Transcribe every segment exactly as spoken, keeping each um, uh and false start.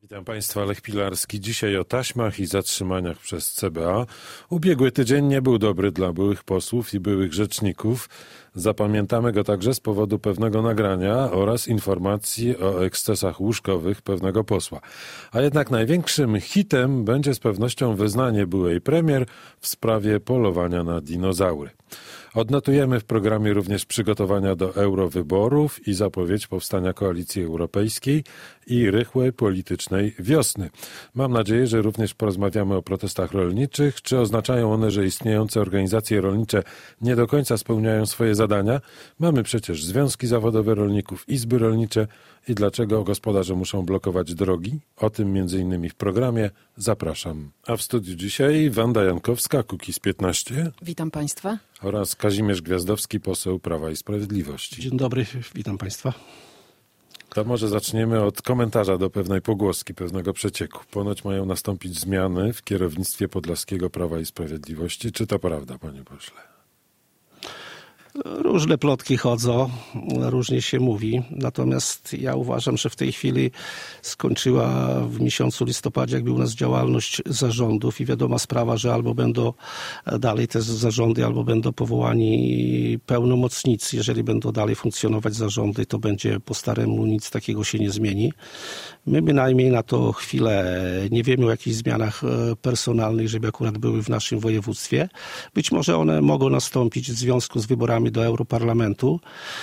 Witam Państwa, Lech Pilarski. Dzisiaj o taśmach i zatrzymaniach przez C B A. Ubiegły tydzień nie był dobry dla byłych posłów i byłych rzeczników. Zapamiętamy go także z powodu pewnego nagrania oraz informacji o ekscesach łóżkowych pewnego posła. A jednak największym hitem będzie z pewnością wyznanie byłej premier w sprawie polowania na dinozaury. Odnotujemy w programie również przygotowania do eurowyborów i zapowiedź powstania Koalicji Europejskiej i rychłej politycznej wiosny. Mam nadzieję, że również porozmawiamy o protestach rolniczych. Czy oznaczają one, że istniejące organizacje rolnicze nie do końca spełniają swoje zadania? Mamy przecież związki zawodowe rolników, izby rolnicze i dlaczego gospodarze muszą blokować drogi? O tym między innymi w programie. Zapraszam. A w studiu dzisiaj Wanda Jankowska, Kukiz piętnaście. Witam Państwa. Oraz Kazimierz Gwiazdowski, poseł Prawa i Sprawiedliwości. Dzień dobry, witam Państwa. To może zaczniemy od komentarza do pewnej pogłoski, pewnego przecieku. Ponoć mają nastąpić zmiany w kierownictwie podlaskiego Prawa i Sprawiedliwości. Czy to prawda, panie pośle? Różne plotki chodzą, różnie się mówi, natomiast ja uważam, że w tej chwili skończyła w miesiącu listopadzie, jak był u nas działalność zarządów i wiadoma sprawa, że albo będą dalej te zarządy, albo będą powołani pełnomocnicy. Jeżeli będą dalej funkcjonować zarządy, to będzie po staremu, nic takiego się nie zmieni. My bynajmniej na to chwilę nie wiemy o jakichś zmianach personalnych, żeby akurat były w naszym województwie. Być może one mogą nastąpić w związku z wyborami do Europarlamentu,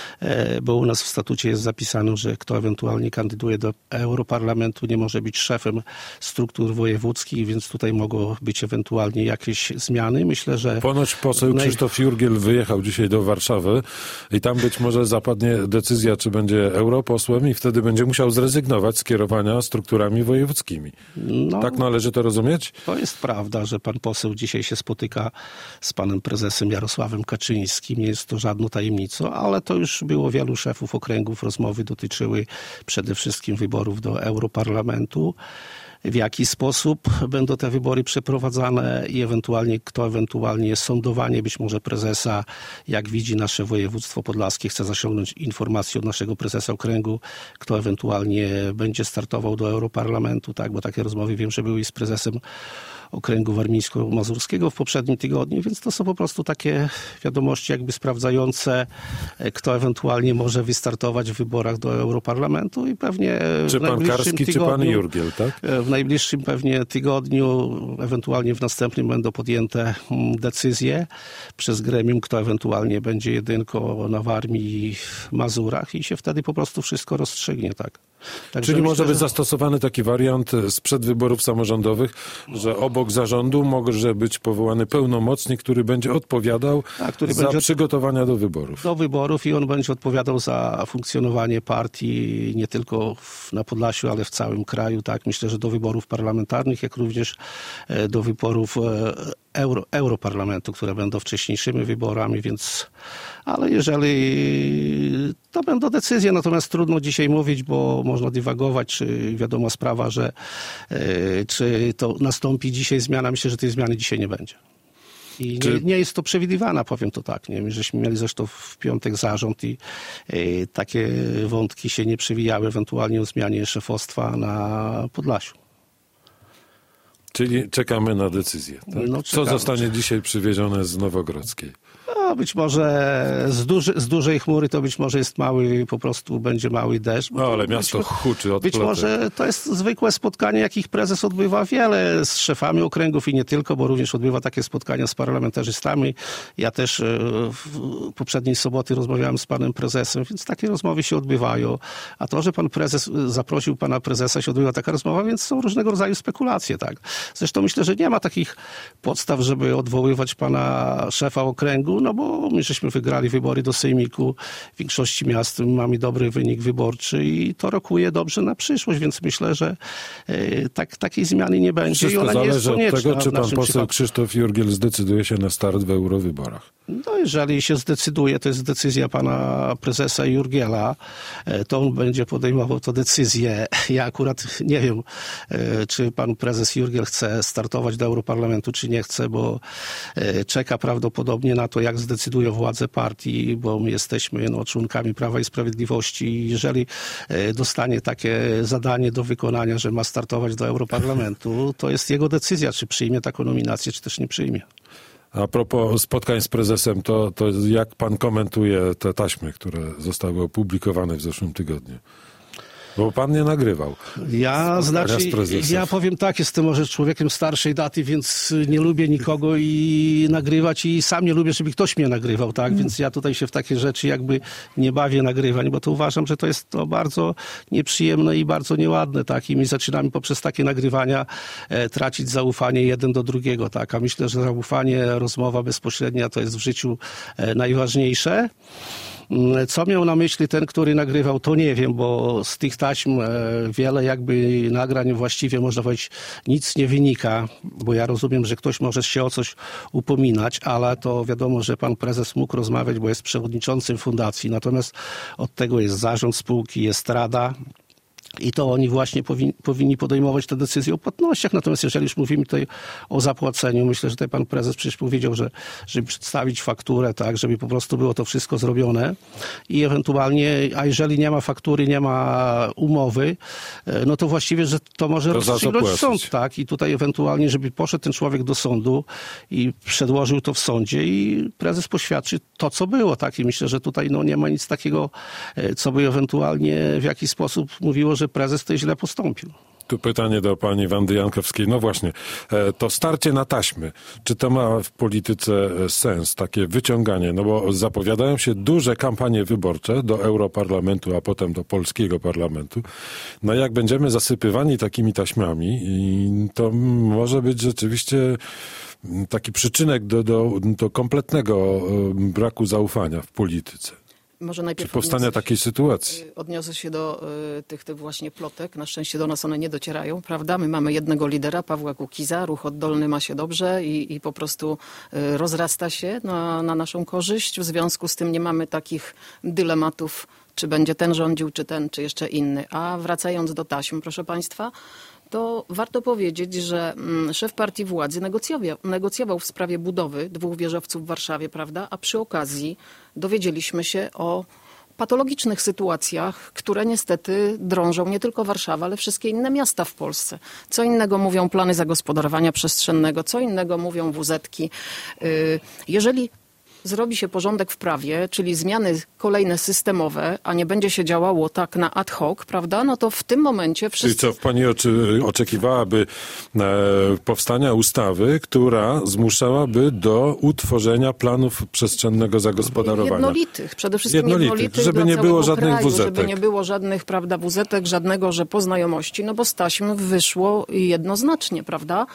bo u nas w statucie jest zapisane, że kto ewentualnie kandyduje do Europarlamentu nie może być szefem struktur wojewódzkich, więc tutaj mogą być ewentualnie jakieś zmiany. Myślę, że... Ponoć poseł Krzysztof Jurgiel wyjechał dzisiaj do Warszawy i tam być może zapadnie decyzja, czy będzie europosłem i wtedy będzie musiał zrezygnować z kierowania strukturami wojewódzkimi. No, tak należy to rozumieć? To jest prawda, że pan poseł dzisiaj się spotyka z panem prezesem Jarosławem Kaczyńskim. Nie jest to żadną tajemnicą, ale to już było wielu szefów okręgów. Rozmowy dotyczyły przede wszystkim wyborów do Europarlamentu. W jaki sposób będą te wybory przeprowadzane i ewentualnie kto ewentualnie jest sądowanie być może prezesa, jak widzi nasze województwo podlaskie, chce zasięgnąć informacji od naszego prezesa okręgu, kto ewentualnie będzie startował do Europarlamentu, tak, bo takie rozmowy wiem, że były i z prezesem okręgu warmińsko-mazurskiego w poprzednim tygodniu, więc to są po prostu takie wiadomości jakby sprawdzające, kto ewentualnie może wystartować w wyborach do Europarlamentu i pewnie czy w najbliższym pan Karski, tygodniu, czy pan Jurgiel, tak? W najbliższym pewnie tygodniu, ewentualnie w następnym będą podjęte decyzje przez gremium, kto ewentualnie będzie jedynką na Warmii i Mazurach i się wtedy po prostu wszystko rozstrzygnie, tak. Także Czyli myślę, może być że... zastosowany taki wariant sprzed wyborów samorządowych, że obok zarządu może być powołany pełnomocnik, który będzie odpowiadał A, który za będzie przygotowania do wyborów. Do wyborów i on będzie odpowiadał za funkcjonowanie partii nie tylko w, na Podlasiu, ale w całym kraju. Tak, myślę, że do wyborów parlamentarnych, jak również do wyborów Euro, Europarlamentu, które będą wcześniejszymi wyborami, więc ale jeżeli to będą decyzje, natomiast trudno dzisiaj mówić, bo można dywagować, czy wiadoma sprawa, że yy, czy to nastąpi dzisiaj zmiana. Myślę, że tej zmiany dzisiaj nie będzie. I nie, nie jest to przewidywana, powiem to tak. Nie? My żeśmy mieli zresztą w piątek zarząd i yy, takie wątki się nie przewijały, ewentualnie o zmianie szefostwa na Podlasiu. Czyli czekamy na decyzję. Tak? No, co zostanie dzisiaj przywiezione z Nowogrodzkiej? No, być może z, duży, z dużej chmury to być może jest mały, po prostu będzie mały deszcz. No ale miasto być, huczy od Być plotek. może to jest zwykłe spotkanie, jakich prezes odbywa wiele z szefami okręgów i nie tylko, bo również odbywa takie spotkania z parlamentarzystami. Ja też w poprzedniej soboty rozmawiałem z panem prezesem, więc takie rozmowy się odbywają. A to, że pan prezes zaprosił pana prezesa, się odbywa taka rozmowa, więc są różnego rodzaju spekulacje. Tak. Zresztą myślę, że nie ma takich podstaw, żeby odwoływać pana szefa okręgu, no bo my żeśmy wygrali wybory do Sejmiku w większości miast, mamy dobry wynik wyborczy i to rokuje dobrze na przyszłość, więc myślę, że e, tak, takiej zmiany nie będzie. Wszystko i ona zależy nie jest konieczna od tego, czy pan poseł przypadku. Krzysztof Jurgiel zdecyduje się na start w eurowyborach. No jeżeli się zdecyduje, to jest decyzja pana prezesa Jurgiela, to on będzie podejmował tę decyzję. Ja akurat nie wiem, czy pan prezes Jurgiel chce startować do Europarlamentu, czy nie chce, bo czeka prawdopodobnie na to, jak zdecydują władze partii, bo my jesteśmy no, członkami Prawa i Sprawiedliwości i jeżeli dostanie takie zadanie do wykonania, że ma startować do Europarlamentu, to jest jego decyzja, czy przyjmie taką nominację, czy też nie przyjmie. A propos spotkań z prezesem, to, to jak pan komentuje te taśmy, które zostały opublikowane w zeszłym tygodniu? Bo pan nie nagrywał. Ja, znaczy, ja powiem tak, jestem może człowiekiem starszej daty, więc nie lubię nikogo i nagrywać i sam nie lubię, żeby ktoś mnie nagrywał, tak? Mm. Więc ja tutaj się w takie rzeczy jakby nie bawię nagrywań, bo to uważam, że to jest to bardzo nieprzyjemne i bardzo nieładne, tak? I my zaczynamy poprzez takie nagrywania e, tracić zaufanie jeden do drugiego, tak? A myślę, że zaufanie, rozmowa bezpośrednia to jest w życiu e, najważniejsze. Co miał na myśli ten, który nagrywał, to nie wiem, bo z tych taśm wiele jakby nagrań właściwie można powiedzieć nic nie wynika, bo ja rozumiem, że ktoś może się o coś upominać, ale to wiadomo, że pan prezes mógł rozmawiać, bo jest przewodniczącym fundacji, natomiast od tego jest zarząd spółki, jest rada. I to oni właśnie powinni, powinni podejmować te decyzje o płatnościach. Natomiast jeżeli już mówimy tutaj o zapłaceniu, myślę, że tutaj pan prezes przecież powiedział, że żeby przedstawić fakturę, tak, żeby po prostu było to wszystko zrobione i ewentualnie, a jeżeli nie ma faktury, nie ma umowy, no to właściwie, że to może to rozstrzygnąć sąd, tak, i tutaj ewentualnie, żeby poszedł ten człowiek do sądu i przedłożył to w sądzie i prezes poświadczy to, co było, tak, i myślę, że tutaj no nie ma nic takiego, co by ewentualnie w jakiś sposób mówiło, że prezes to źle postąpił. Tu pytanie do pani Wandy Jankowskiej. No właśnie, to starcie na taśmy. Czy to ma w polityce sens, takie wyciąganie? No bo zapowiadają się duże kampanie wyborcze do Europarlamentu, a potem do polskiego parlamentu. No jak będziemy zasypywani takimi taśmami, to może być rzeczywiście taki przyczynek do, do, do kompletnego braku zaufania w polityce. Może najpierw Czy powstania takiej sytuacji? Odniosę się do y, tych, tych właśnie plotek. Na szczęście do nas one nie docierają, prawda? My mamy jednego lidera, Pawła Kukiza. Ruch oddolny ma się dobrze i, i po prostu y, rozrasta się na, na naszą korzyść. W związku z tym nie mamy takich dylematów, czy będzie ten rządził, czy ten, czy jeszcze inny. A wracając do taśm, proszę państwa, to warto powiedzieć, że szef partii władzy negocjował, negocjował w sprawie budowy dwóch wieżowców w Warszawie, prawda? A przy okazji dowiedzieliśmy się o patologicznych sytuacjach, które niestety drążą nie tylko Warszawę, ale wszystkie inne miasta w Polsce. Co innego mówią plany zagospodarowania przestrzennego, co innego mówią wu zetki. Jeżeli zrobi się porządek w prawie, czyli zmiany kolejne systemowe, a nie będzie się działało tak na ad hoc, prawda, no to w tym momencie wszyscy... Czyli co, pani oczy, oczekiwałaby e, powstania ustawy, która zmuszałaby do utworzenia planów przestrzennego zagospodarowania? Jednolitych, przede wszystkim jednolitych, jednolitych żeby dla nie było żadnych kraju, wuzetek. żeby nie było żadnych, prawda, wuzetek, żadnego, że poznajomości, no bo z taśm wyszło jednoznacznie, prawda?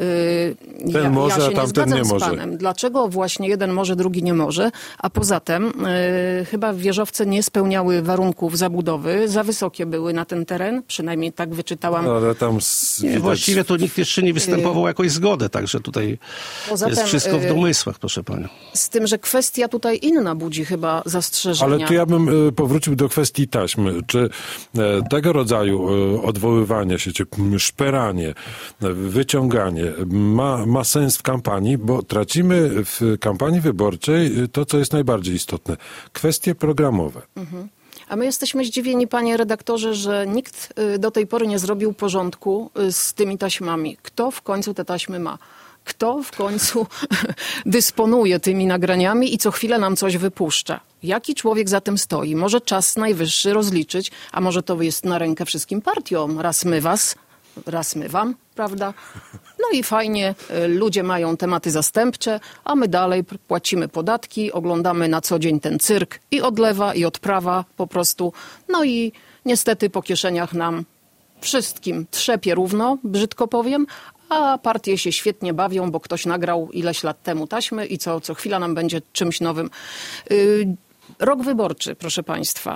Yy, Ten ja, może, ja a się tamten nie nie z może. panem. Dlaczego właśnie jeden może, drugi nie może, a poza tym yy, chyba wieżowce nie spełniały warunków zabudowy, za wysokie były na ten teren, przynajmniej tak wyczytałam. No, ale tam z, nie, widać... właściwie to nikt jeszcze nie występował o jakąś zgodę, także tutaj Poza jest tym, wszystko w yy, domysłach, proszę panią. Z tym, że kwestia tutaj inna budzi chyba zastrzeżenia. Ale tu ja bym e, powrócił do kwestii taśmy. Czy e, tego rodzaju e, odwoływanie się, czy szperanie, e, wyciąganie ma, ma sens w kampanii, bo tracimy w kampanii wyborczej to, co jest najbardziej istotne. Kwestie programowe. Mhm. A my jesteśmy zdziwieni, panie redaktorze, że nikt do tej pory nie zrobił porządku z tymi taśmami. Kto w końcu te taśmy ma? Kto w końcu dysponuje tymi nagraniami i co chwilę nam coś wypuszcza? Jaki człowiek za tym stoi? Może czas najwyższy rozliczyć, a może to jest na rękę wszystkim partiom. Raz my was, raz my wam, prawda? No i fajnie, ludzie mają tematy zastępcze, a my dalej płacimy podatki, oglądamy na co dzień ten cyrk i od lewa, i od prawa po prostu. No i niestety po kieszeniach nam wszystkim trzepie równo, brzydko powiem, a partie się świetnie bawią, bo ktoś nagrał ileś lat temu taśmy i co, co chwila nam będzie czymś nowym. Yy, rok wyborczy, proszę państwa.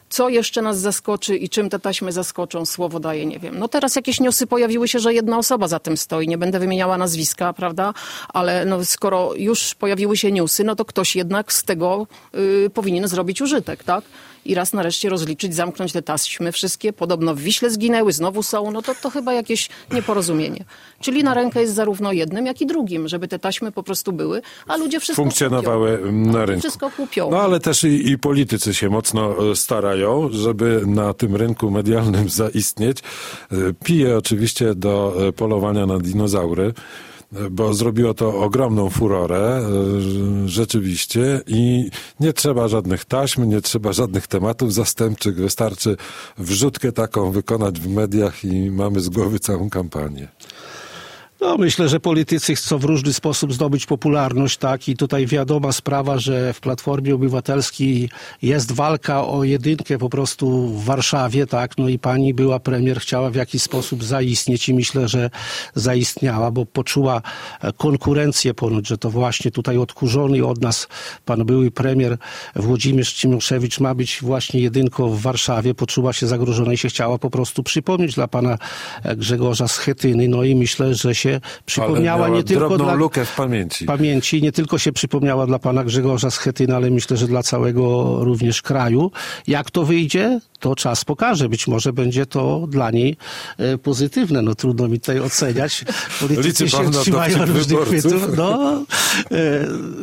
Co jeszcze nas zaskoczy i czym te taśmy zaskoczą, słowo daję, nie wiem. No teraz jakieś newsy pojawiły się, że jedna osoba za tym stoi. Nie będę wymieniała nazwiska, prawda? Ale no, skoro już pojawiły się newsy, no to ktoś jednak z tego y, powinien zrobić użytek, tak? I raz nareszcie rozliczyć, zamknąć te taśmy wszystkie. Podobno w Wiśle zginęły, znowu są. No to, to chyba jakieś nieporozumienie. Czyli na rękę jest zarówno jednym, jak i drugim, żeby te taśmy po prostu były, a ludzie wszystko funkcjonowały kupią. na rynku. Wszystko kupią. No ale też i, i politycy się mocno starają, żeby na tym rynku medialnym zaistnieć. Piję oczywiście do polowania na dinozaury, bo zrobiło to ogromną furorę, rzeczywiście, i nie trzeba żadnych taśm, nie trzeba żadnych tematów zastępczych, wystarczy wrzutkę taką wykonać w mediach i mamy z głowy całą kampanię. No, myślę, że politycy chcą w różny sposób zdobyć popularność, tak? I tutaj wiadoma sprawa, że w Platformie Obywatelskiej jest walka o jedynkę po prostu w Warszawie, tak? No i pani była premier, chciała w jakiś sposób zaistnieć i myślę, że zaistniała, bo poczuła konkurencję ponoć, że to właśnie tutaj odkurzony od nas pan były premier Włodzimierz Cimoszewicz ma być właśnie jedynką w Warszawie, poczuła się zagrożona i się chciała po prostu przypomnieć dla pana Grzegorza Schetyny. No i myślę, że się przypomniała nie tylko drobną dla lukę w pamięci. pamięci, nie tylko się przypomniała dla pana Grzegorza Schetyny, ale myślę, że dla całego również kraju. Jak to wyjdzie, to czas pokaże. Być może będzie to dla niej e, pozytywne. No trudno mi tutaj oceniać. Politycy się trzymają różnych chwytów. No, e,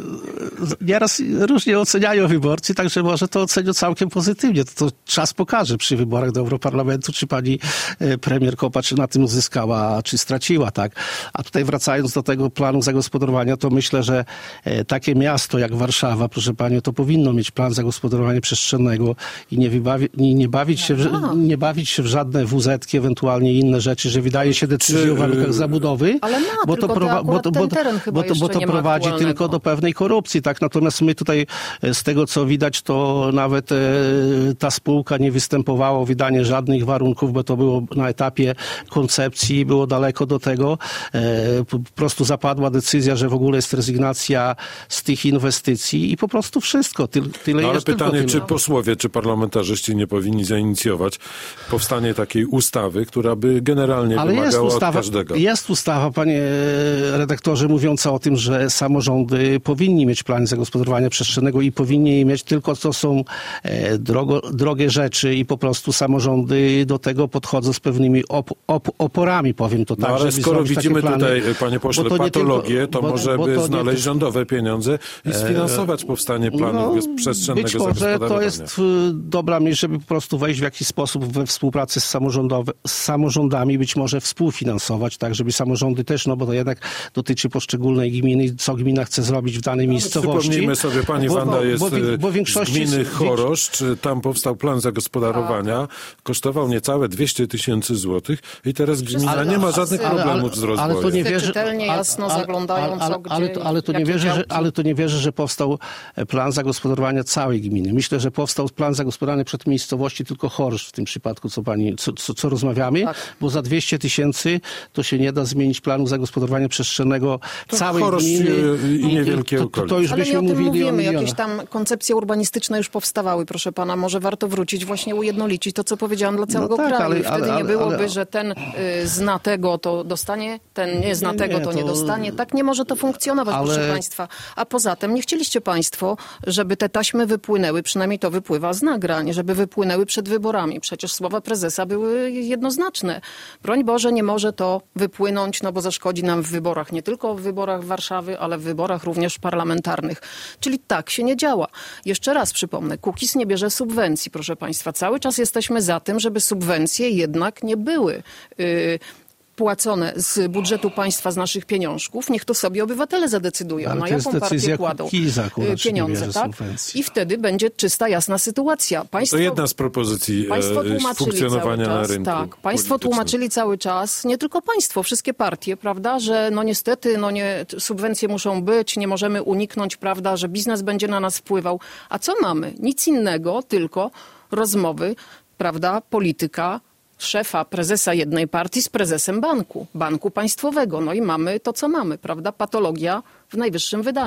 nieraz różnie oceniają wyborcy, także może to ocenią całkiem pozytywnie. To, to czas pokaże przy wyborach do Europarlamentu, czy pani e, premier Kopacz na tym zyskała, czy straciła, tak? A tutaj wracając do tego planu zagospodarowania, to myślę, że e, takie miasto jak Warszawa, proszę pani, to powinno mieć plan zagospodarowania przestrzennego i nie, wybawi, nie, nie, bawić się w, nie bawić się w żadne wuzetki, ewentualnie inne rzeczy, że wydaje się decyzję czy, o warunkach zabudowy, ale ma, bo to, prowa- bo to, bo, bo to, bo to prowadzi tylko do pewnej korupcji, tak? Natomiast my tutaj z tego, co widać, to nawet e, ta spółka nie występowała o wydanie żadnych warunków, bo to było na etapie koncepcji, było daleko do tego. E, po prostu zapadła decyzja, że w ogóle jest rezygnacja z tych inwestycji i po prostu wszystko. Tyle, tyle no ale jest pytanie, tylko czy posłowie, czy parlamentarzyści nie powinni zainicjować powstanie takiej ustawy, która by generalnie ale wymagała jest ustawa, od każdego. Jest ustawa, panie redaktorze, mówiąca o tym, że samorządy powinni mieć plan zagospodarowania przestrzennego i powinni je mieć, tylko to są e, drogo, drogie rzeczy i po prostu samorządy do tego podchodzą z pewnymi op, op, oporami, powiem to tak. No ale skoro widzimy tutaj, panie pośle, to patologię, tylko, to bo, może bo by to znaleźć nie, rządowe pieniądze i sfinansować powstanie planu no, przestrzennego być może zagospodarowania. to jest dobra myśl, żeby po prostu wejść w jakiś sposób we współpracę z, samorządowe, z samorządami, być może współfinansować, tak, żeby samorządy też, no bo to jednak dotyczy poszczególnej gminy, co gmina chce zrobić w danej no, miejscowości. Przypomnijmy sobie, pani bo, Wanda jest bo, bo, bo większości, z gminy Choroszcz, tam powstał plan zagospodarowania, a. kosztował niecałe dwieście tysięcy złotych i teraz gmina ale, nie ma żadnych ale, problemów ale, z rozwojem. Ale to nie wierzę, czytelnie, jasno ale, zaglądają, ale, co, gdzie, ale, to, ale, to nie wierzę, że, ale to nie wierzę, że powstał plan zagospodarowania całej gminy. Myślę, że powstał plan zagospodarowania przed miejscowości tylko Choroszcz w tym przypadku, co pani, co, co, co rozmawiamy, tak. Bo za dwieście tysięcy to się nie da zmienić planu zagospodarowania przestrzennego to całej Choroszcz gminy. I niewielkie to, to, to już ale byśmy my o tym mówili mówimy. o Jakieś tam koncepcje urbanistyczne już powstawały, proszę pana. Może warto wrócić, właśnie ujednolicić to, co powiedziałam dla całego no tak, kraju. Ale, Wtedy ale, nie byłoby, ale, że ten y, zna tego, to dostanie, ten nie zna nie, tego, nie, to, to... nie dostanie. Tak nie może to funkcjonować, ale... proszę państwa. A poza tym nie chcieliście państwo, żeby te taśmy wypłynęły, przynajmniej to wypływa z nagrań, żeby wypłynęły przed wyborami. Przecież słowa prezesa były jednoznaczne. Broń Boże, nie może to wypłynąć, no bo zaszkodzi nam w wyborach, nie tylko w wyborach Warszawy, ale w wyborach również parlamentarnych. Czyli tak się nie działa. Jeszcze raz przypomnę, Kukiz nie bierze subwencji, proszę państwa. Cały czas jesteśmy za tym, żeby subwencje jednak nie były yy, płacone z budżetu państwa, z naszych pieniążków, niech to sobie obywatele zadecydują, na jaką partię kładą pieniądze, tak? I wtedy będzie czysta, jasna sytuacja. Państwo, to jedna z propozycji państwo funkcjonowania cały czas, na rynku. Tak, państwo tłumaczyli cały czas, nie tylko państwo, wszystkie partie, prawda, że no niestety, no nie, subwencje muszą być, nie możemy uniknąć, prawda, że biznes będzie na nas wpływał. A co mamy? Nic innego, tylko rozmowy, prawda, polityka, szefa, prezesa jednej partii z prezesem banku, banku państwowego. No i mamy to, co mamy, prawda? Patologia w najwyższym wydaniu.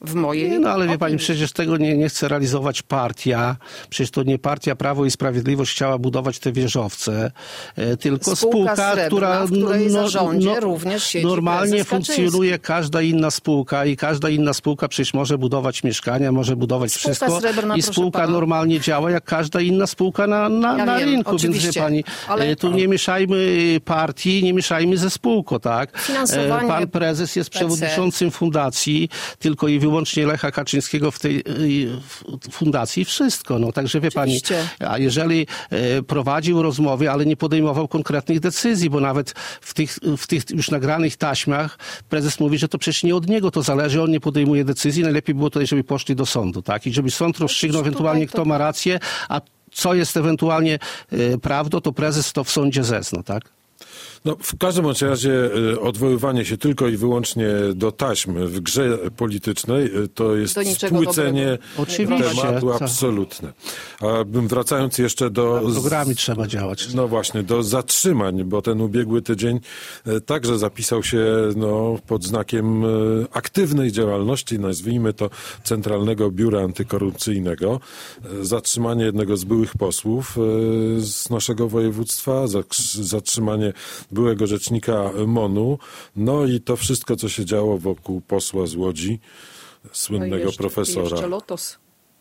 w mojej Nie, no ale wie opinii. pani, przecież tego nie, nie chce realizować partia. Przecież to nie partia Prawo i Sprawiedliwość chciała budować te wieżowce, e, tylko Spółka spółka, Srebrna, która w której zarządzie również siedzi normalnie prezes funkcjonuje każda inna spółka i każda inna spółka przecież może budować mieszkania, może budować Spółka wszystko Srebrna, i proszę spółka pana. normalnie działa jak każda inna spółka na, na, Ja na wiem, rynku, oczywiście, więc wie pani, ale- e, tu nie mieszajmy partii, nie mieszajmy ze spółką, tak? Finansowanie E, Pan prezes jest P C. przewodniczącym fundacji, tylko i wyłącznie Lecha Kaczyńskiego w tej y, w fundacji wszystko. No, także wie pani, Oczywiście. a jeżeli e, prowadził rozmowy, ale nie podejmował konkretnych decyzji, bo nawet w tych, w tych już nagranych taśmach prezes mówi, że to przecież nie od niego to zależy, on nie podejmuje decyzji, najlepiej było tutaj, żeby poszli do sądu, tak? I żeby sąd rozstrzygnął tutaj ewentualnie, to- kto ma rację, a co jest ewentualnie e, prawdą, to prezes to w sądzie zezna, tak? No, w każdym bądź razie y, odwoływanie się tylko i wyłącznie do taśm w grze politycznej y, to jest Do niczego spłycenie dobrego. Oczywiście, tematu tak. absolutne. A bym wracając jeszcze do... W programie trzeba działać. No właśnie, do zatrzymań, bo ten ubiegły tydzień e, także zapisał się no, pod znakiem e, aktywnej działalności, nazwijmy to Centralnego Biura Antykorupcyjnego. E, Zatrzymanie jednego z byłych posłów e, z naszego województwa, zak- zatrzymanie byłego rzecznika MON-u, no i to wszystko, co się działo wokół posła z Łodzi, No i słynnego jeszcze, profesora. Jeszcze Lotos.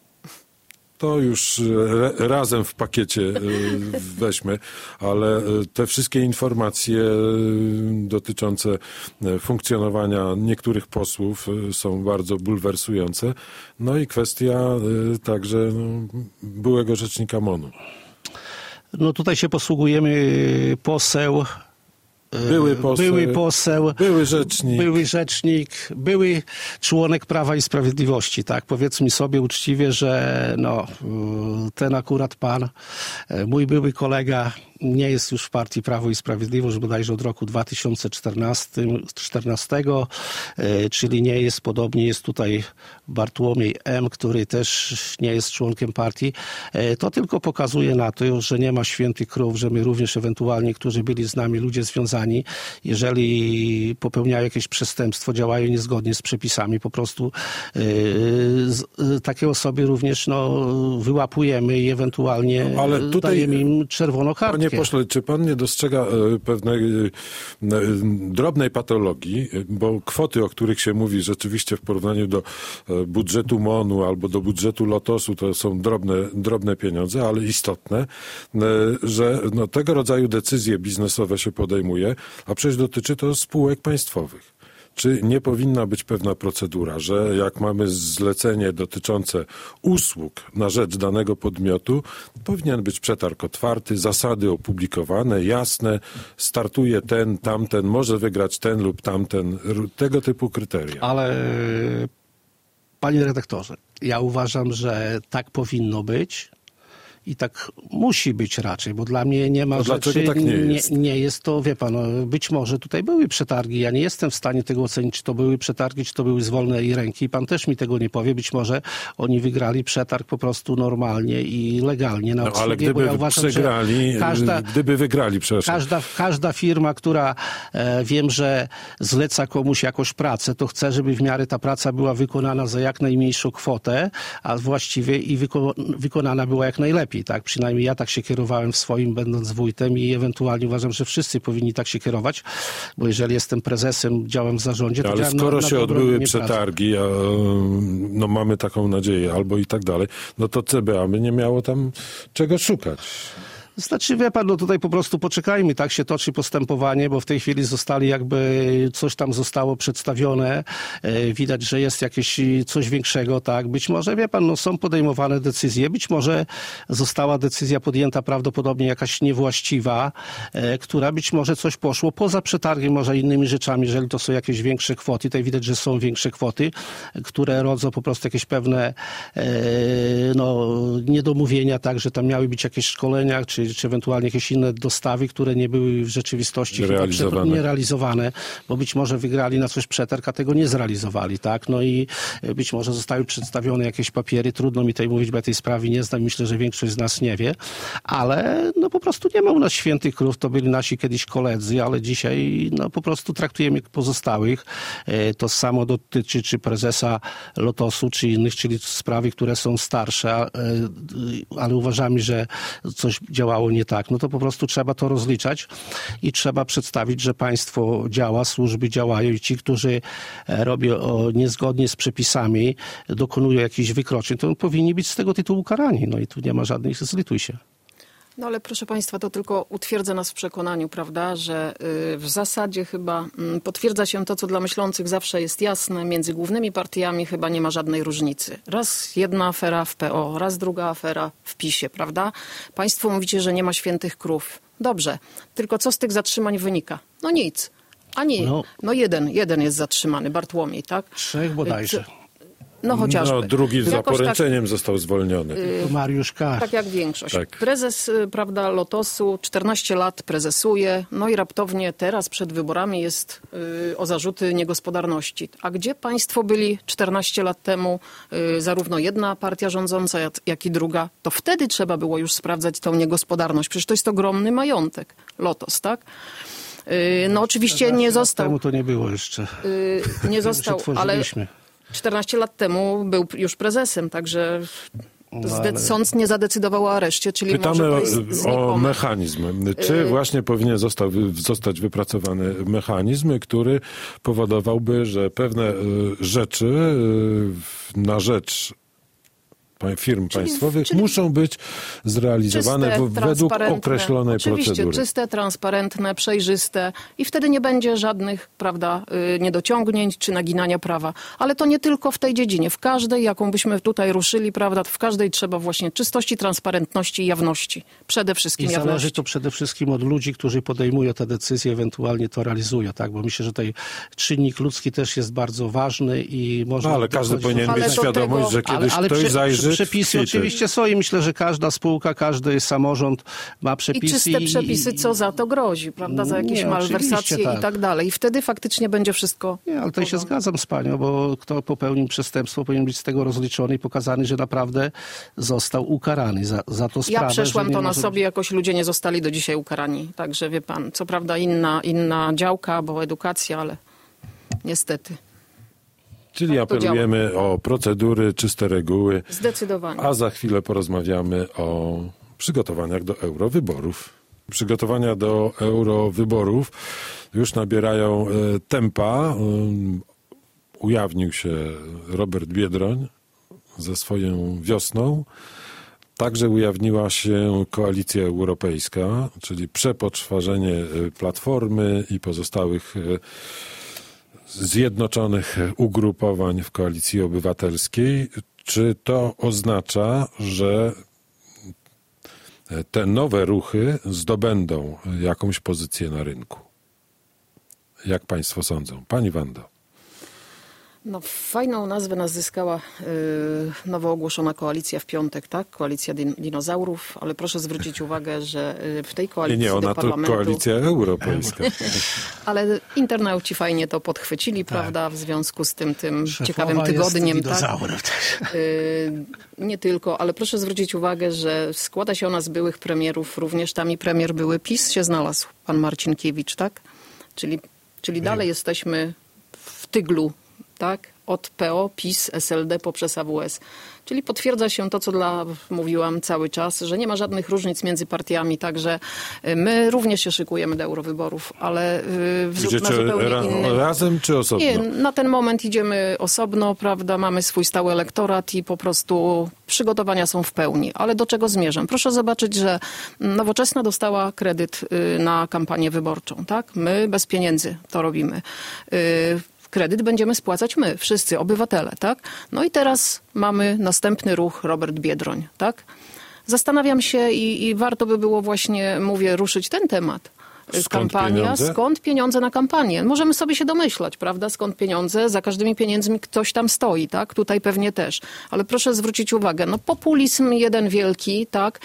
To już e, razem w pakiecie e, weźmy, ale e, te wszystkie informacje e, dotyczące e, funkcjonowania niektórych posłów e, są bardzo bulwersujące. No i kwestia e, także no, byłego rzecznika MON-u. No tutaj się posługujemy poseł, e, Były poseł, były poseł, były rzecznik. były rzecznik, były członek Prawa i Sprawiedliwości, tak? Powiedzmy sobie uczciwie, że no, y, ten akurat pan, e, mój były kolega, nie jest już w partii Prawo i Sprawiedliwość, bodajże od roku dwa tysiące czternastego, e, czyli nie jest, podobnie jest tutaj Bartłomiej M., który też nie jest członkiem partii. E, To tylko pokazuje na to, że nie ma świętych krów, że my również ewentualnie, którzy byli z nami, ludzie związani, jeżeli popełniają jakieś przestępstwo, działają niezgodnie z przepisami, po prostu e, z, e, takie osoby również no, wyłapujemy i ewentualnie No, ale tutaj- dajemy im czerwoną kartkę. Panie pośle, czy pan nie dostrzega e, pewnej e, e, drobnej patologii, e, bo kwoty, o których się mówi rzeczywiście w porównaniu do e, budżetu MON-u albo do budżetu Lotosu, to są drobne, drobne pieniądze, ale istotne, e, że no, tego rodzaju decyzje biznesowe się podejmuje, a przecież dotyczy to spółek państwowych. Czy nie powinna być pewna procedura, że jak mamy zlecenie dotyczące usług na rzecz danego podmiotu, powinien być przetarg otwarty, zasady opublikowane, jasne, startuje ten, tamten, może wygrać ten lub tamten, r- tego typu kryteria. Ale panie redaktorze, ja uważam, że tak powinno być i tak musi być raczej, bo dla mnie nie ma To rzeczy... dlaczego tak nie jest? Nie, nie jest to, wie pan, no, być może tutaj były przetargi. Ja nie jestem w stanie tego ocenić, czy to były przetargi, czy to były z wolnej ręki. Pan też mi tego nie powie. Być może oni wygrali przetarg po prostu normalnie i legalnie na No, obsługę, ale bo gdyby ja uważam, że przegrali, każda, gdyby wygrali, przepraszam. Każda, każda firma, która e, wiem, że zleca komuś jakąś pracę, to chce, żeby w miarę ta praca była wykonana za jak najmniejszą kwotę, a właściwie i wyko wykonana była jak najlepiej. Tak? Przynajmniej ja tak się kierowałem w swoim, będąc wójtem i ewentualnie uważam, że wszyscy powinni tak się kierować, bo jeżeli jestem prezesem, działam w zarządzie, to Ale działam skoro na, na się dobro odbyły mnie pracy. przetargi, a, no mamy taką nadzieję, albo i tak dalej, no to C B A by nie miało tam czego szukać. Znaczy, wie pan, no tutaj po prostu poczekajmy, tak się toczy postępowanie, bo w tej chwili zostali jakby, coś tam zostało przedstawione, e, widać, że jest jakieś coś większego, tak, być może, wie pan, no są podejmowane decyzje, być może została decyzja podjęta prawdopodobnie jakaś niewłaściwa, e, która być może coś poszło poza przetargiem, może innymi rzeczami, jeżeli to są jakieś większe kwoty, tutaj widać, że są większe kwoty, które rodzą po prostu jakieś pewne e, no, niedomówienia, tak, że tam miały być jakieś szkolenia, czy powiedzieć, czy ewentualnie jakieś inne dostawy, które nie były w rzeczywistości realizowane. nie realizowane, bo być może wygrali na coś przetarg, a tego nie zrealizowali, tak? No i być może zostały przedstawione jakieś papiery, trudno mi tutaj mówić, bo ja tej sprawy nie znam, myślę, że większość z nas nie wie, ale no po prostu nie ma u nas świętych krów, to byli nasi kiedyś koledzy, ale dzisiaj no po prostu traktujemy pozostałych. To samo dotyczy czy prezesa Lotosu, czy innych, czyli sprawy, które są starsze, ale uważamy, że coś działało nie tak. No to po prostu trzeba to rozliczać i trzeba przedstawić, że państwo działa, służby działają i ci, którzy robią niezgodnie z przepisami, dokonują jakichś wykroczeń, to powinni być z tego tytułu karani. No i tu nie ma żadnych, zlituj się. No ale proszę Państwa, to tylko utwierdza nas w przekonaniu, prawda, że w zasadzie chyba potwierdza się to, co dla myślących zawsze jest jasne. Między głównymi partiami chyba nie ma żadnej różnicy. Raz jedna afera w P O, raz druga afera w PiSie, prawda? Państwo mówicie, że nie ma świętych krów. Dobrze, tylko co z tych zatrzymań wynika? No nic. Ani, no, no jeden, jeden jest zatrzymany, Bartłomiej, tak? Trzech bodajże. No chociażby. No, drugi za Jakoś poręczeniem tak, został zwolniony. To Mariusz K. Tak jak większość. Tak. Prezes, prawda, Lotosu czternaście lat prezesuje, no i raptownie teraz przed wyborami jest y, o zarzuty niegospodarności. A gdzie państwo byli czternaście lat temu, y, zarówno jedna partia rządząca, jak, jak i druga, to wtedy trzeba było już sprawdzać tą niegospodarność. Przecież to jest ogromny majątek, Lotos, tak? Y, no oczywiście nie został... Temu to nie było jeszcze. Y, nie został, ale... czternaście lat temu był już prezesem, także no, ale... sąd nie zadecydował o areszcie, czyli Pytamy może to o, jest o mechanizm. Czy właśnie powinien został, zostać wypracowany mechanizm, który powodowałby, że pewne rzeczy na rzecz firm czyli, państwowych czyli muszą być zrealizowane czyste, w, według określonej oczywiście, procedury. Czyste, transparentne, przejrzyste i wtedy nie będzie żadnych, prawda, niedociągnięć czy naginania prawa. Ale to nie tylko w tej dziedzinie. W każdej, jaką byśmy tutaj ruszyli, prawda, w każdej trzeba właśnie czystości, transparentności i jawności. Przede wszystkim I jawności. zależy to przede wszystkim od ludzi, którzy podejmują te decyzje, ewentualnie to realizują, tak? Bo myślę, że tutaj czynnik ludzki też jest bardzo ważny i można... No, ale każdy powinien mieć świadomość, tego, że kiedyś ale, ale ktoś zajrzy Przepisy oczywiście są i myślę, że każda spółka, każdy samorząd ma przepisy. I czyste i... przepisy, co za to grozi, prawda, za jakieś nie, malwersacje tak. i tak dalej. I wtedy faktycznie będzie wszystko... Nie, ale tutaj się zgadzam z panią, bo kto popełnił przestępstwo, powinien być z tego rozliczony i pokazany, że naprawdę został ukarany za, za to sprawę. Ja przeszłam to na może... sobie, jakoś ludzie nie zostali do dzisiaj ukarani. Także wie pan, co prawda inna, inna działka, bo edukacja, ale niestety... Czyli tak apelujemy o procedury, czyste reguły. Zdecydowanie. A za chwilę porozmawiamy o przygotowaniach do eurowyborów. Przygotowania do eurowyborów już nabierają tempa. Ujawnił się Robert Biedroń ze swoją wiosną. Także ujawniła się Koalicja Europejska, czyli przepoczwarzenie Platformy i pozostałych zjednoczonych ugrupowań w Koalicji Obywatelskiej. Czy to oznacza, że te nowe ruchy zdobędą jakąś pozycję na rynku? Jak państwo sądzą? Pani Wando. No, fajną nazwę nas zyskała yy, nowo ogłoszona koalicja w piątek, tak? Koalicja din- dinozaurów, ale proszę zwrócić uwagę, że yy, w tej koalicji nie, nie, ona do parlamentu... to koalicja europejska. Ale internauci fajnie to podchwycili, tak. prawda, w związku z tym, tym ciekawym tygodniem. Tak? Yy, nie tylko, ale proszę zwrócić uwagę, że składa się ona z byłych premierów, również tam i premier były PiS się znalazł, pan Marcinkiewicz, tak? Czyli, czyli dalej jesteśmy w tyglu, tak? Od P O, PiS, S L D poprzez A W S. Czyli potwierdza się to, co dla, mówiłam cały czas, że nie ma żadnych różnic między partiami, także my również się szykujemy do eurowyborów, ale w Gdzie, na zupełnie ra, innym... razem czy osobno? Nie, na ten moment idziemy osobno, prawda, mamy swój stały elektorat i po prostu przygotowania są w pełni. Ale do czego zmierzam? Proszę zobaczyć, że Nowoczesna dostała kredyt na kampanię wyborczą, tak? My bez pieniędzy to robimy. Kredyt będziemy spłacać my, wszyscy obywatele, tak? No i teraz mamy następny ruch, Robert Biedroń, tak? Zastanawiam się i, i warto by było właśnie, mówię, ruszyć ten temat. Skąd Kampania, pieniądze? Skąd pieniądze na kampanię? Możemy sobie się domyślać, prawda? Skąd pieniądze? Za każdymi pieniędzmi ktoś tam stoi, tak? Tutaj pewnie też. Ale proszę zwrócić uwagę, no populizm jeden wielki, tak?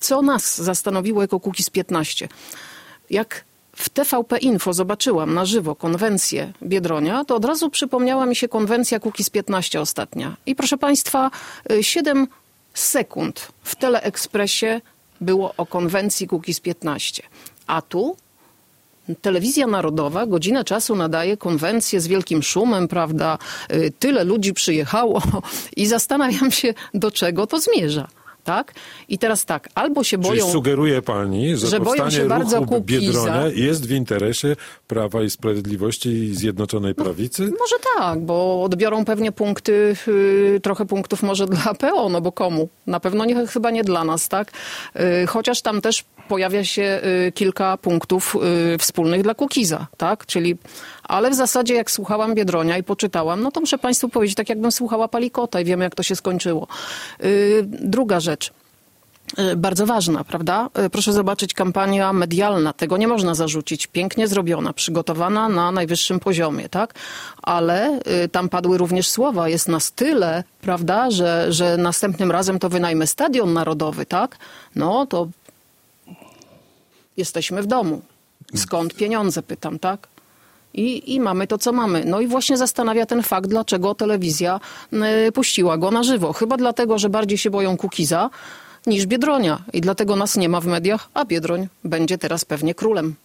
co nas zastanowiło jako Kukiz piętnaście? Jak w T V P Info zobaczyłam na żywo konwencję Biedronia, to od razu przypomniała mi się konwencja Kukiz piętnaście ostatnia. I proszę Państwa, siedem sekund w Teleekspresie było o konwencji Kukiz piętnaście. A tu Telewizja Narodowa godzinę czasu nadaje konwencję z wielkim szumem, prawda? Tyle ludzi przyjechało i zastanawiam się, do czego to zmierza. Tak? I teraz tak, albo się boją... Czyli sugeruje pani, że, że boją się bardzo ruchu Kukiza. Biedronia jest w interesie Prawa i Sprawiedliwości i Zjednoczonej Prawicy? No, może tak, bo odbiorą pewnie punkty, yy, trochę punktów może dla P O, no bo komu? Na pewno nie, chyba nie dla nas, tak? Yy, chociaż tam też pojawia się yy, kilka punktów yy, wspólnych dla Kukiza, tak? Czyli, ale w zasadzie jak słuchałam Biedronia i poczytałam, no to muszę Państwu powiedzieć, tak jakbym słuchała Palikota i wiemy, jak to się skończyło. Yy, druga rzecz. Bardzo ważna, prawda? Proszę zobaczyć, kampania medialna, tego nie można zarzucić. Pięknie zrobiona, przygotowana na najwyższym poziomie, tak? Ale y, tam padły również słowa, jest nas tyle, prawda, że, że następnym razem to wynajmę Stadion Narodowy, tak? No to jesteśmy w domu. Skąd pieniądze, pytam, tak? I, I mamy to, co mamy. No i właśnie zastanawia ten fakt, dlaczego telewizja y, puściła go na żywo. Chyba dlatego, że bardziej się boją Kukiza niż Biedronia. I dlatego nas nie ma w mediach, a Biedroń będzie teraz pewnie królem.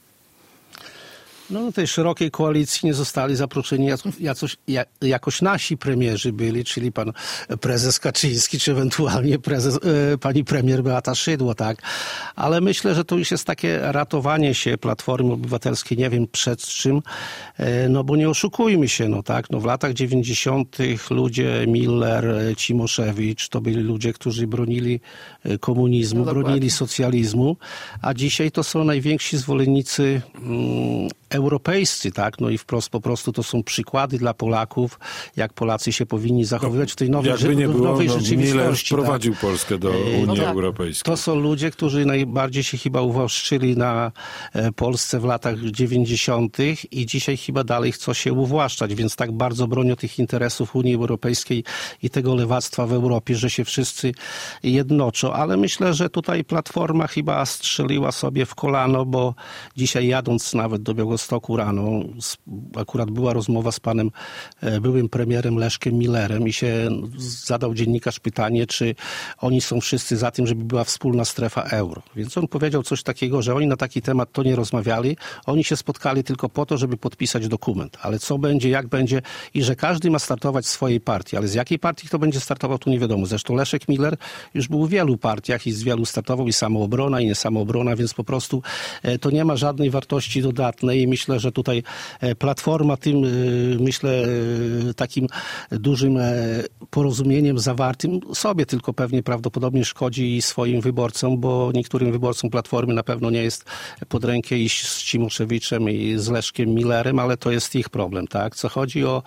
No do tej szerokiej koalicji nie zostali zaproszeni jacoś, jakoś nasi premierzy byli, czyli pan prezes Kaczyński, czy ewentualnie prezes, e, pani premier Beata Szydło, tak. Ale myślę, że to już jest takie ratowanie się Platformy Obywatelskiej, nie wiem przed czym, e, no bo nie oszukujmy się, no tak. No w latach dziewięćdziesiątych ludzie Miller, Cimoszewicz, to byli ludzie, którzy bronili komunizmu, no bronili socjalizmu, a dzisiaj to są najwięksi zwolennicy mm, europejscy, tak? No i wprost po prostu to są przykłady dla Polaków, jak Polacy się powinni zachowywać w tej nowej, Jakby nie było, nowej no, rzeczywistości. Miller wprowadził tak? Polskę do Unii no tak. Europejskiej. To są ludzie, którzy najbardziej się chyba uwłaszczyli na Polsce w latach dziewięćdziesiątych i dzisiaj chyba dalej chcą się uwłaszczać, więc tak bardzo bronią tych interesów Unii Europejskiej i tego lewactwa w Europie, że się wszyscy jednoczą. Ale myślę, że tutaj Platforma chyba strzeliła sobie w kolano, bo dzisiaj jadąc nawet do Białegostoku rano, akurat była rozmowa z panem byłym premierem Leszkiem Millerem i się zadał dziennikarz pytanie, czy oni są wszyscy za tym, żeby była wspólna strefa euro. Więc on powiedział coś takiego, że oni na taki temat to nie rozmawiali, oni się spotkali tylko po to, żeby podpisać dokument. Ale co będzie, jak będzie i że każdy ma startować w swojej partii. Ale z jakiej partii kto będzie startował, to nie wiadomo. Zresztą Leszek Miller już był w wielu partiach i z wielu startował i Samoobrona i nie Samoobrona, więc po prostu to nie ma żadnej wartości dodatnej i myślę, że tutaj Platforma tym, myślę, takim dużym porozumieniem zawartym sobie tylko pewnie prawdopodobnie szkodzi swoim wyborcom, bo niektórym wyborcom Platformy na pewno nie jest pod rękę iść z Cimoszewiczem i z Leszkiem Millerem, ale to jest ich problem, tak? Co chodzi o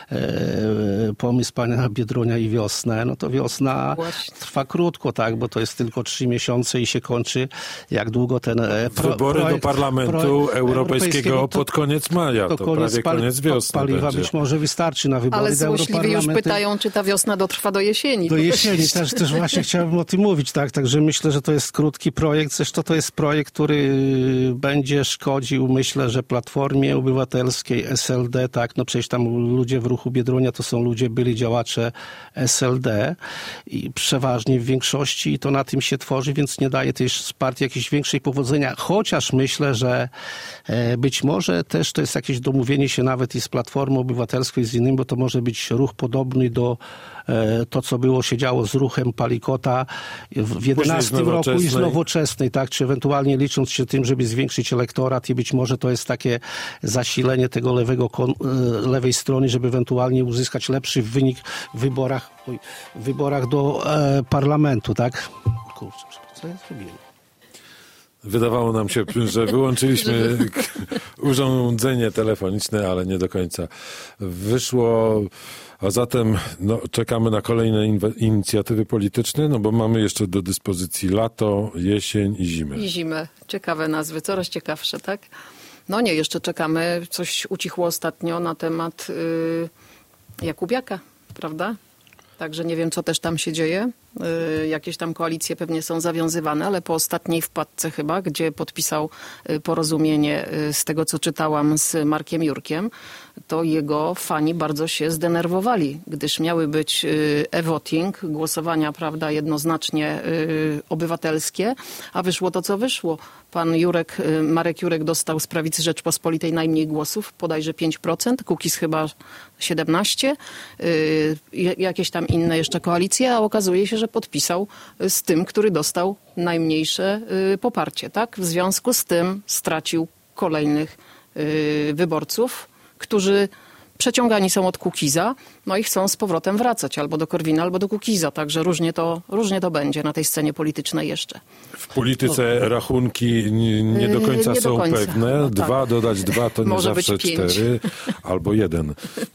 e, pomysł pana Biedronia i wiosnę, no to wiosna Właśnie. trwa krótko, tak? Bo to jest tylko trzy miesiące i się kończy. Jak długo ten e, pro, Wybory projekt, do Parlamentu projekt Europejskiego to, pod koniec maja, to, to koniec prawie koniec wiosny paliwa będzie. Być może wystarczy na wybory Ale do złośliwie już pytają, czy ta wiosna dotrwa do jesieni. Do to jesieni, też, też, też właśnie chciałbym o tym mówić, tak, także myślę, że to jest krótki projekt, zresztą to jest projekt, który będzie szkodził, myślę, że Platformie Obywatelskiej, S L D, tak, no przecież tam ludzie w ruchu Biedronia to są ludzie, byli działacze S L D i przeważnie w większości i to na tym się tworzy, więc nie daje tej partii jakiejś większej powodzenia, chociaż myślę, że e, być może też to jest jakieś domówienie się nawet i z Platformą Obywatelską i z innym, bo to może być ruch podobny do e, to, co było się działo z ruchem Palikota w jedenastym roku i z Nowoczesnej, tak, czy ewentualnie licząc się tym, żeby zwiększyć elektorat i być może to jest takie zasilenie tego lewego, lewej strony, żeby ewentualnie uzyskać lepszy wynik w wyborach, w wyborach do e, parlamentu, tak? Kurczę, co ja zrobiłem? Wydawało nam się, że wyłączyliśmy urządzenie telefoniczne, ale nie do końca wyszło. A zatem no, czekamy na kolejne inwe- inicjatywy polityczne, no bo mamy jeszcze do dyspozycji lato, jesień i zimę. I zimę. Ciekawe nazwy, coraz ciekawsze, tak? No nie, jeszcze czekamy. Coś ucichło ostatnio na temat yy, Jakubiaka, prawda? Także nie wiem, co też tam się dzieje. Y, jakieś tam koalicje pewnie są zawiązywane, ale po ostatniej wpadce chyba, gdzie podpisał y, porozumienie y, z tego, co czytałam z Markiem Jurkiem, to jego fani bardzo się zdenerwowali, gdyż miały być y, e-voting, głosowania, prawda, jednoznacznie y, obywatelskie, a wyszło to, co wyszło. Pan Jurek, y, Marek Jurek dostał z Prawicy Rzeczpospolitej najmniej głosów, bodajże pięć procent, Kukiz chyba siedemnaście procent, y, jakieś tam inne jeszcze koalicje, a okazuje się, że podpisał z tym, który dostał najmniejsze y, poparcie, tak? W związku z tym stracił kolejnych y, wyborców, którzy przeciągani są od Kukiza, no i chcą z powrotem wracać albo do Korwina, albo do Kukiza. Także różnie to, różnie to będzie na tej scenie politycznej jeszcze. W polityce no. rachunki nie, nie do końca nie są do końca. pewne. No, dwa tak. dodać dwa to nie Może zawsze być pięć. cztery albo jeden.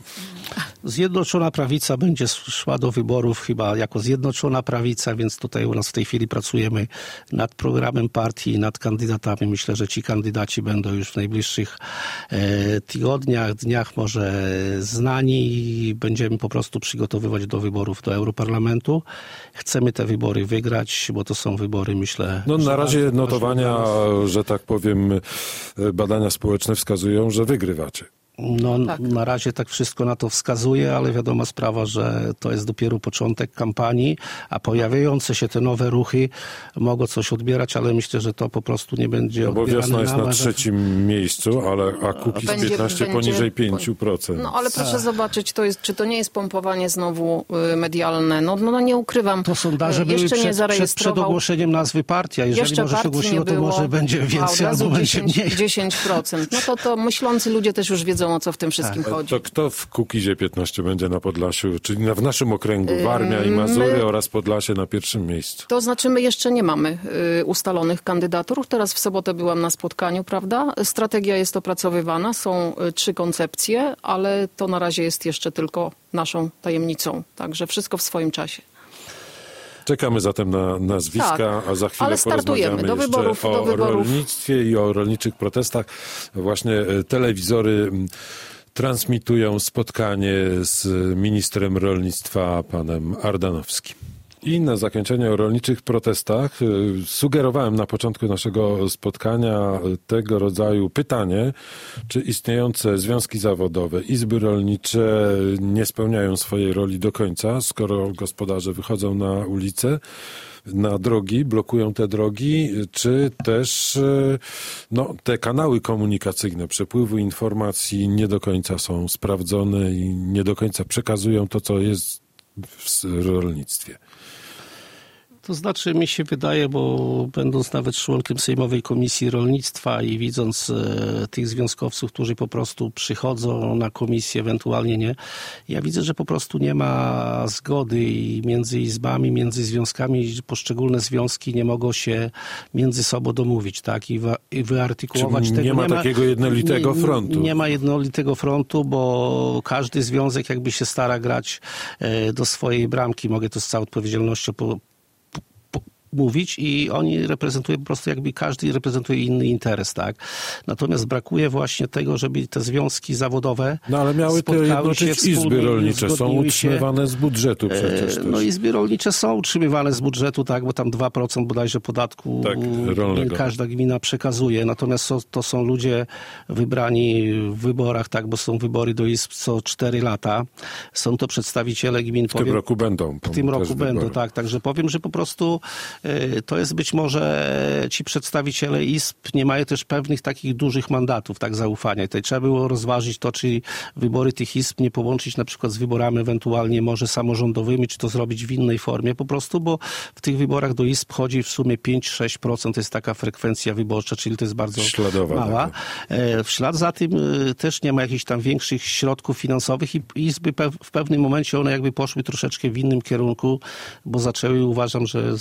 Zjednoczona Prawica będzie szła do wyborów chyba jako Zjednoczona Prawica, więc tutaj u nas w tej chwili pracujemy nad programem partii, nad kandydatami. Myślę, że ci kandydaci będą już w najbliższych e, tygodniach, dniach może znani i będziemy po prostu przygotowywać do wyborów do Europarlamentu. Chcemy te wybory wygrać, bo to są wybory, myślę... No na razie notowania, że tak powiem, badania społeczne wskazują, że wygrywacie. No tak. Na razie tak wszystko na to wskazuje, ale wiadoma sprawa, że to jest dopiero początek kampanii, a pojawiające się te nowe ruchy mogą coś odbierać, ale myślę, że to po prostu nie będzie no bo odbierane. Wiosna jest na że... trzecim miejscu, ale a Kukiz Będzie- piętnaście będzie- poniżej pięć procent. No ale proszę zobaczyć, to jest, czy to nie jest pompowanie znowu y, medialne. No, no, no nie ukrywam. To sondaże Y, były jeszcze przed, nie przed, zarejestrował. przed ogłoszeniem nazwy partii, a jeżeli Jeszcze może się partii ogłosiło, nie to było, może będzie a od więcej razu albo będzie dziesięć, mniej. dziesięć procent. No to, to myślący ludzie też już wiedzą, o co w tym wszystkim chodzi. To kto w Kukizie piętnaście będzie na Podlasiu, czyli na, w naszym okręgu Warmia i Mazury my- oraz Podlasie na pierwszym miejscu? To znaczy my jeszcze nie mamy y, ustalonych kandydatur. Teraz w sobotę byłam na spotkaniu, prawda? Strategia jest opracowywana, są y, trzy koncepcje, ale to na razie jest jeszcze tylko naszą tajemnicą. Także wszystko w swoim czasie. Czekamy zatem na nazwiska, Tak, a za chwilę ale startujemy. porozmawiamy Do jeszcze wyborów, o do wyborów. rolnictwie i o rolniczych protestach. Właśnie e, telewizory m, transmitują spotkanie z ministrem rolnictwa panem Ardanowskim. I na zakończenie o rolniczych protestach y, sugerowałem na początku naszego spotkania tego rodzaju pytanie, czy istniejące związki zawodowe, izby rolnicze nie spełniają swojej roli do końca, skoro gospodarze wychodzą na ulicę, na drogi, blokują te drogi, czy też y, no, te kanały komunikacyjne przepływu informacji nie do końca są sprawdzone i nie do końca przekazują to, co jest w rolnictwie. To znaczy mi się wydaje, bo będąc nawet członkiem Sejmowej Komisji Rolnictwa i widząc e, tych związkowców, którzy po prostu przychodzą na komisję, ewentualnie nie, ja widzę, że po prostu nie ma zgody i między izbami, między związkami, poszczególne związki nie mogą się między sobą domówić, tak, i, wa- i wyartykułować Czyli tego. nie ma takiego jednolitego nie, frontu. Nie, nie ma jednolitego frontu, bo każdy związek jakby się stara grać e, do swojej bramki. Mogę to z całą odpowiedzialnością po, mówić i oni reprezentują po prostu jakby każdy reprezentuje inny interes, tak? Natomiast brakuje właśnie tego, żeby te związki zawodowe No ale miały to spotkały jednoczyć się izby wspólnie i rolnicze, są uzgodniły się. utrzymywane z budżetu przecież też. No izby rolnicze są utrzymywane z budżetu, tak, bo tam dwa procent bodajże podatku Tak, rolnego. każda gmina przekazuje. Natomiast są, to są ludzie wybrani w wyborach, tak, bo są wybory do izb co cztery lata. Są to przedstawiciele gmin. W tym roku będą. W tym roku będą, wybory. tak. Także powiem, że po prostu y, to jest być może ci przedstawiciele izb nie mają też pewnych takich dużych mandatów, tak, zaufania. I tutaj trzeba było rozważyć to, czy wybory tych izb nie połączyć na przykład z wyborami ewentualnie może samorządowymi, czy to zrobić w innej formie po prostu, bo w tych wyborach do izb chodzi w sumie pięć do sześciu procent, to jest taka frekwencja wyborcza, czyli to jest bardzo Śladowa mała. taka. W ślad za tym też nie ma jakichś tam większych środków finansowych i izby w pewnym momencie one jakby poszły troszeczkę w innym kierunku, bo zaczęły, uważam, że za bardzo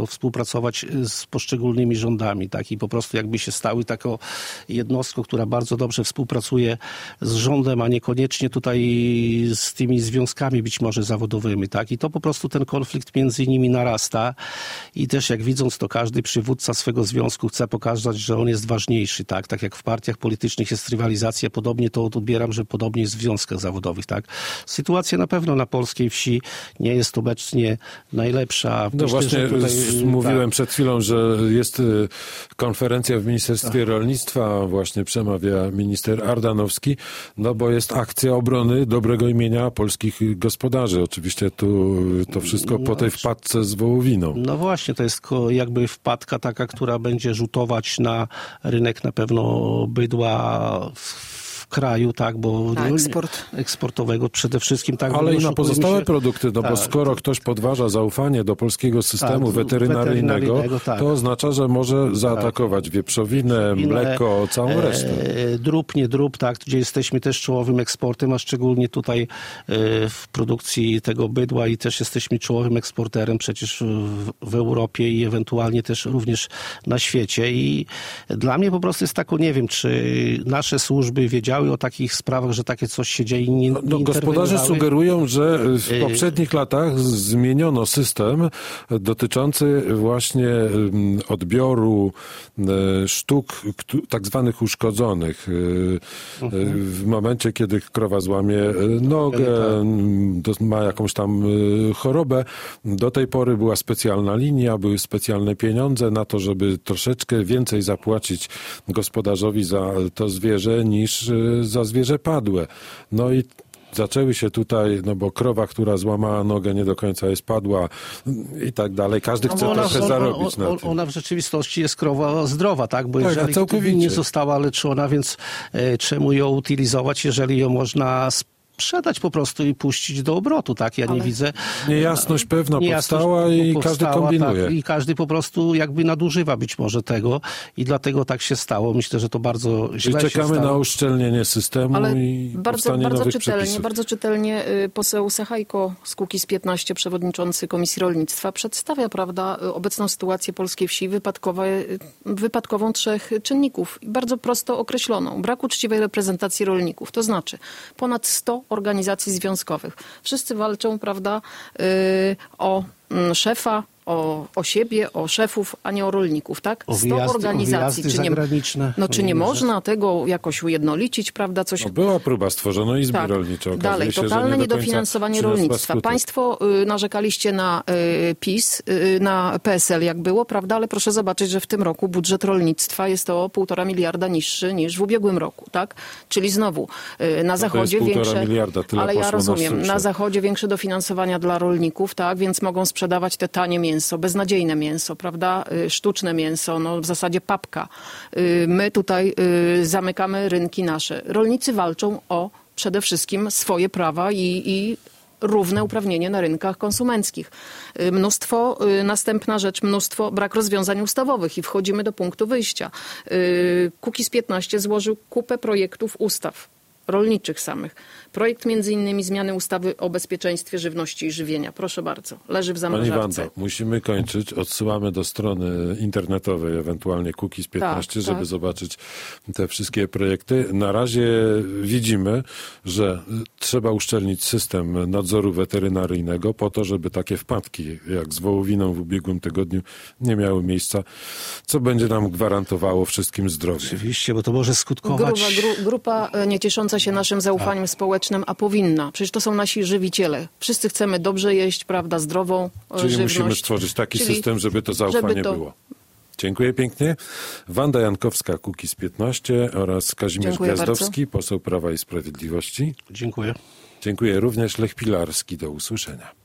bardzo współpracować z poszczególnymi rządami, tak, i po prostu jakby się stały taką jednostką, która bardzo dobrze współpracuje z rządem, a niekoniecznie tutaj z tymi związkami być może zawodowymi, tak, i to po prostu ten konflikt między nimi narasta i też jak widząc to każdy przywódca swego związku chce pokazać, że on jest ważniejszy, tak, tak jak w partiach politycznych jest rywalizacja, podobnie to odbieram, że podobnie jest w związkach zawodowych, tak. Sytuacja na pewno na polskiej wsi nie jest obecnie najlepsza. No Myślę, właśnie, że tutaj, mówiłem tak. przed chwilą, że jest konferencja w Ministerstwie tak. Rolnictwa, właśnie przemawia minister Ardanowski, no bo jest akcja obrony dobrego imienia polskich gospodarzy. Oczywiście tu to wszystko no, po tej wpadce z wołowiną. No właśnie, to jest jakby wpadka taka, która będzie rzutować na rynek na pewno bydła w kraju, tak, bo na eksport. eksportowego przede wszystkim. Tak, ale i na pozostałe się, produkty, no tak, bo skoro ktoś podważa zaufanie do polskiego systemu tak, weterynaryjnego, weterynaryjnego tak. to oznacza, że może zaatakować tak. wieprzowinę, Winę, mleko, całą e, resztę. Drób, nie drób, tak, gdzie jesteśmy też czołowym eksportem, a szczególnie tutaj e, w produkcji tego bydła i też jesteśmy czołowym eksporterem przecież w, w Europie i ewentualnie też również na świecie i dla mnie po prostu jest taką, nie wiem, czy nasze służby wiedziały o takich sprawach, że takie coś się dzieje i nie, nie no, gospodarze sugerują, że w poprzednich latach zmieniono system dotyczący właśnie odbioru sztuk tak zwanych uszkodzonych. W momencie, kiedy krowa złamie nogę, ma jakąś tam chorobę, do tej pory była specjalna linia, były specjalne pieniądze na to, żeby troszeczkę więcej zapłacić gospodarzowi za to zwierzę niż za zwierzę padłe. No i zaczęły się tutaj, no bo krowa, która złamała nogę, nie do końca jest padła i tak dalej. Każdy chce ona, trochę ona, zarobić ona, na tym. Ona w rzeczywistości jest krowa zdrowa, tak? Bo tak, jeżeli nie została leczona, więc e, czemu ją utylizować, jeżeli ją można sprzedać po prostu i puścić do obrotu, tak? Ja Ale nie widzę. Niejasność pewna niejasność powstała i powstała, każdy kombinuje. Tak, i każdy po prostu jakby nadużywa być może tego i dlatego tak się stało. Myślę, że to bardzo źle Czyli czekamy się stało. na uszczelnienie systemu Ale i bardzo, powstanie bardzo nowych czytelnie, przepisów. bardzo czytelnie poseł Sachajko z Kukiz piętnaście, przewodniczący Komisji Rolnictwa, przedstawia, prawda, obecną sytuację polskiej wsi wypadkowe, wypadkową trzech czynników. Bardzo prosto określoną. Brak uczciwej reprezentacji rolników. To znaczy ponad sto organizacji związkowych. Wszyscy walczą, prawda, yy, o mm, szefa, o, o siebie, o szefów, a nie o rolników, tak? O sto wyjazdy, organizacji. o Czy nie, zagraniczne. no, czy nie można tego jakoś ujednolicić, prawda? Coś... No, była próba, stworzono izby tak. rolnicze. Okazuje Dalej, się, totalne że nie do niedofinansowanie końca rolnictwa. skutek. Państwo y, narzekaliście na y, PiS, y, na P S L jak było, prawda? Ale proszę zobaczyć, że w tym roku budżet rolnictwa jest o półtora miliarda niższy niż w ubiegłym roku, tak? Czyli znowu y, na no zachodzie to jest większe... miliarda, tyle ale ja poszło rozumiem, na, na zachodzie większe dofinansowania dla rolników, tak? Więc mogą sprzedawać te tanie mięso, beznadziejne mięso, prawda? Y, sztuczne mięso, no w zasadzie papka. Y, my tutaj y, zamykamy rynki nasze. Rolnicy walczą o przede wszystkim swoje prawa i, i równe uprawnienie na rynkach konsumenckich. Mnóstwo, następna rzecz, mnóstwo, brak rozwiązań ustawowych i wchodzimy do punktu wyjścia. Kukiz piętnaście złożył kupę projektów ustaw rolniczych samych. Projekt między innymi zmiany ustawy o bezpieczeństwie żywności i żywienia. Proszę bardzo, leży w zamrażarce. Pani Wando, musimy kończyć. Odsyłamy do strony internetowej, ewentualnie Kukiz piętnaście, tak, żeby tak. zobaczyć te wszystkie projekty. Na razie widzimy, że trzeba uszczelnić system nadzoru weterynaryjnego po to, żeby takie wpadki jak z wołowiną w ubiegłym tygodniu nie miały miejsca, co będzie nam gwarantowało wszystkim zdrowie. Oczywiście, bo to może skutkować... Grupa, gru, grupa nie ciesząca się naszym zaufaniem społecznym, a powinna. Przecież to są nasi żywiciele. Wszyscy chcemy dobrze jeść, prawda, zdrową Czyli żywność. musimy stworzyć taki Czyli, system, żeby to zaufanie żeby to... było. Dziękuję pięknie. Wanda Jankowska, Kukiz piętnaście oraz Kazimierz Dziękuję Gwiazdowski, bardzo. poseł Prawa i Sprawiedliwości. Dziękuję. Dziękuję również. Lech Pilarski. Do usłyszenia.